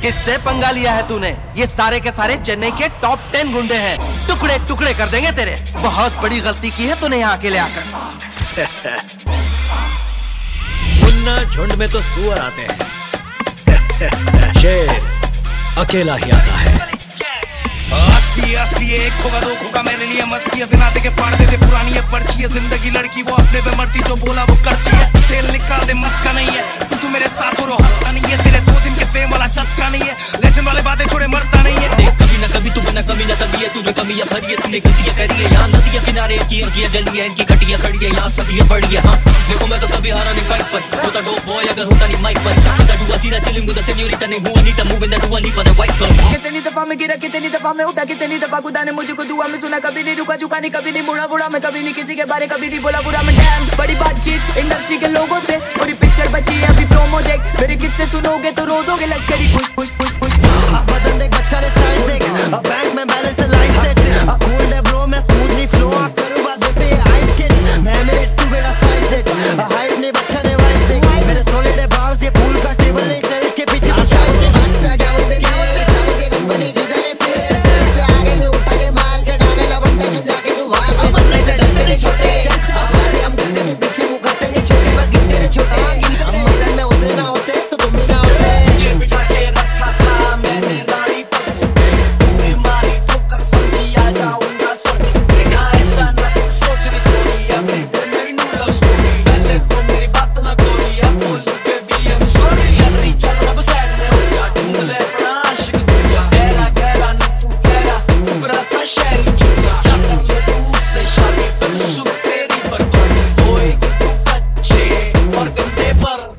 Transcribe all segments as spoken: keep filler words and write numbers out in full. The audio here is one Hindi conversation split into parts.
किससे पंगा लिया है तूने? ये सारे के सारे चेन्नई के टॉप टेन गुंडे हैं, टुकड़े टुकड़े कर देंगे तेरे। बहुत बड़ी गलती की है तूने यहाँ अकेले आकर। मुन्ना झुंड में तो सुअर आते हैं, शेर अकेला ही आता है। असली असली एक होगा दो होगा मेरे लिए मस्ती है, बिना देखे फाड़ दे पुरानी है पर्ची है। जिंदगी लड़की वो अपने पे मरती, जो बोला वो करची है। तेल निकाल दे मस्का नहीं है, तू मेरे साथ हो रो हंसता नहीं है। तेरे दो दिन के फेम वाला चस्का नहीं है, लेजेंड वाले बातें छोड़े मरता नहीं है। देख कभी ना कभी तू बिना कमी ना तभी है, तुझे कमी है भरी है, तूने गलतियां करी है। यहाँ नदियां किनारे की किया जल्दी है, इनकी कटियां खड़ी है, यहाँ सब ये बड़ी है। हाँ देखो मैं तो कभी हारा नहीं फाइट पर, होता डोप बॉय अगर होता नहीं माइक पर। छोटा डुआ सीधा चिलिंग विद द सेन्योरिटा नहीं हुआ नहीं तो मूव इन द डुआ नहीं पर वाइट कर। कितनी दफा मैं गिरा कितनी दफा मैं उठा कितनी दफा खुदा ने मुझको दुआ में सुना, कभी नहीं रुका झुका नहीं, कभी नहीं मुड़ा बुड़ा मैं, कभी नहीं किसी के बारे कभी नहीं बोला बुरा मैं। डैम बड़ी बातचीत इंडस्ट्री के लोगों से, पूरी पिक्चर बची है अभी प्रोमो देख। मेरे किस्से सुनोगे तो रो दोगे, लश्करी खुश खुश खुश खुश। बदन देख बचकर साइज देख, बैंक में बैलेंस है लाइफ सेट। कूल है ब्रो मैं स्मूथली फ्लो करूं बात जैसे आइस स्केट। मैं मेरे तू बेटा स्पाइस सेट, हाइट नहीं बचकर है वाइफ देख। मेरे सॉलिड है बार्स, ये पूल का टेबल नहीं सर के पीछे तो साइज देख। अच्छा क्या बोलते क्या बोलते क्या बोलते कंपनी किधर है फिर से आगे नहीं उठा के मार के डाले लबंडा चुप जाके तू वार पे बनने से डरते नहीं छोटे। साले हम करते नहीं पीछे मुंह करते नहीं छोटे, बस गिनते नहीं छोटे। हम मैदान में उतरे ना होते तो तुम भी ना होते। मुझे बिठा के रखा था मैंने रानी पत्नी पे, तुम्हें मारी ठोकर समझी आ जाऊंगा सब। ना ऐसा ना तू सोच रही छोड़ी अपनी मेरी न्यू लव स्टोरी। पहले तो मेरी बात ना कोई अब बोल बेबी आई एम सॉरी। चल रही चल अब साइड में हो जा, ढूंढ ले अपना आशिक दूजा। गहरा गहरा न तू गहरा फुकरा सा शहरी चूजा। चाकर ले तू उससे शादी पर सुन तेरी बर्बादी होएगी तू कच्चे और गंदे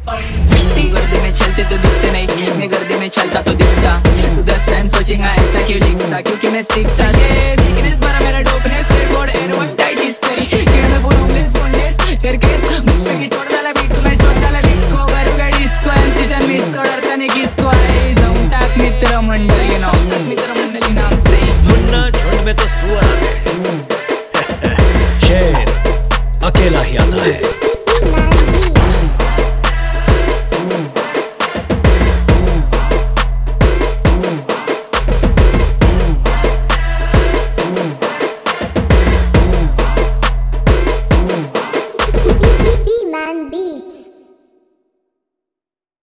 बर्तन। गर्दी में चलते तो दिखते नहीं, मैं गर्दी में चलता तो दिखता। तू दस टाइम सोचेगा ऐसा क्यों लिखता, क्योंकि मैं सीखता। सीखनेस भरा मेरा dopeness, skateboard airwards tight history. कीड़ा में फुल होमलेस बोनलेस फिर केस मुझ पे की छोड़ डाला बीट में छोड़ डाला डिस्को। करूंगा डिस्को एमसी शन मिस तो डरता नहीं किसको। आई जाऊं तक मित्र मंडली नाम मित्र मंडली नाम से। मुन्ना झुंड में तो सुअर आता है।